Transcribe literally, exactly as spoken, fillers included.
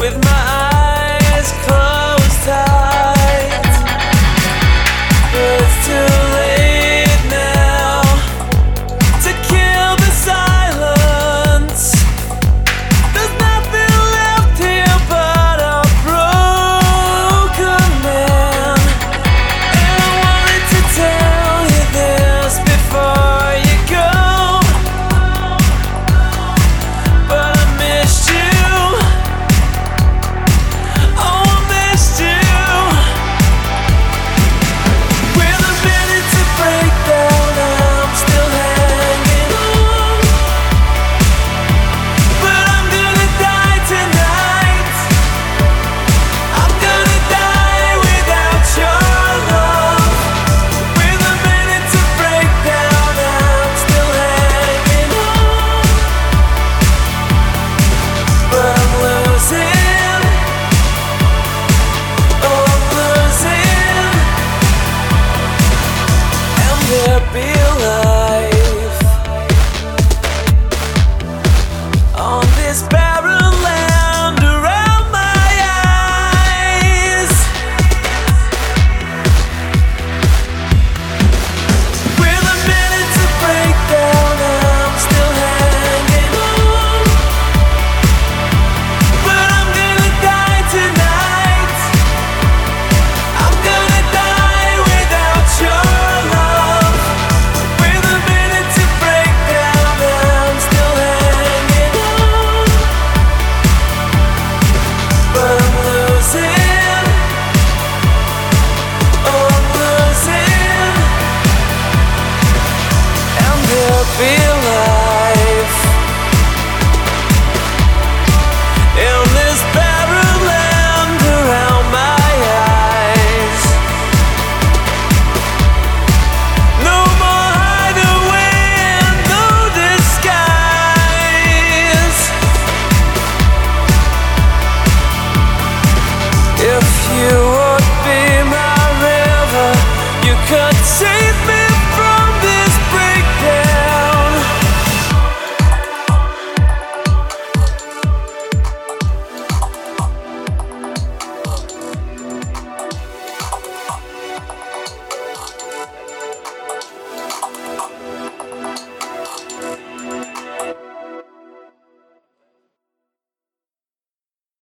with my eyes closed tight. But it's too late now to kill the silence. There's nothing left here but a broken man. And I wanted to tell you this before you go, but I missed you. Oh, I missed you. With a minute to break down, I'm still hanging on. But I'm gonna die tonight. I'm gonna die without your love. With a minute to break down, I'm still hanging on. But I'm losing. Oh, I'm losing. And there be life on this battlefield.